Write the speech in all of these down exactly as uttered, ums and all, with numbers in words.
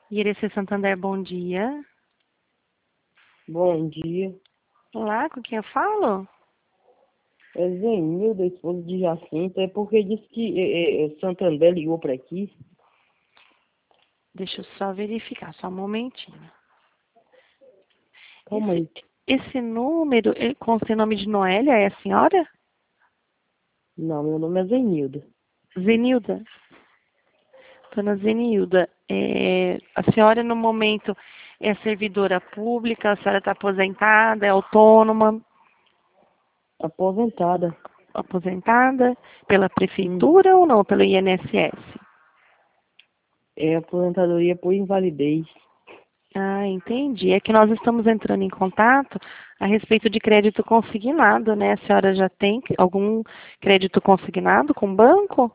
Irecê Santander, bom dia. Bom dia. Olá, com quem eu falo? É Zenilda, esposa de Jacinto. É porque disse que é, é, Santander ligou para aqui. Deixa eu só verificar, só um momentinho. Calma Esse, aí. esse número eh, com o seu nome de Noélia é a senhora? Não, meu nome é Zenilda. Zenilda? Dona Zenilda, é, a senhora no momento é servidora pública, a senhora está aposentada, é autônoma, Aposentada. aposentada pela Hum. prefeitura ou não, pelo I N S S? É aposentadoria por invalidez. Ah, entendi. É que nós estamos entrando em contato a respeito de crédito consignado, né? A senhora já tem algum crédito consignado com o banco?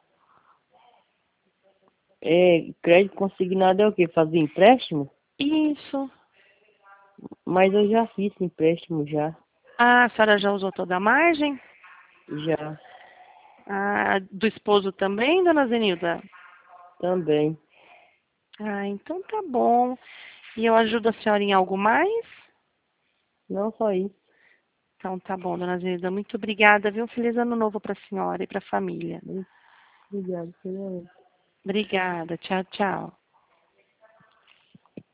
É, crédito consignado é o quê? Fazer empréstimo? Isso. Mas eu já fiz empréstimo já. Ah, a senhora já usou toda a margem? Já. Ah, do esposo também, dona Zenilda? Também. Ah, então tá bom. E eu ajudo a senhora em algo mais? Não só isso. Então tá bom, dona Zenilda. Muito obrigada, viu? Feliz ano novo para a senhora e para a família. Muito obrigado. Senhor. Obrigada. Tchau, tchau.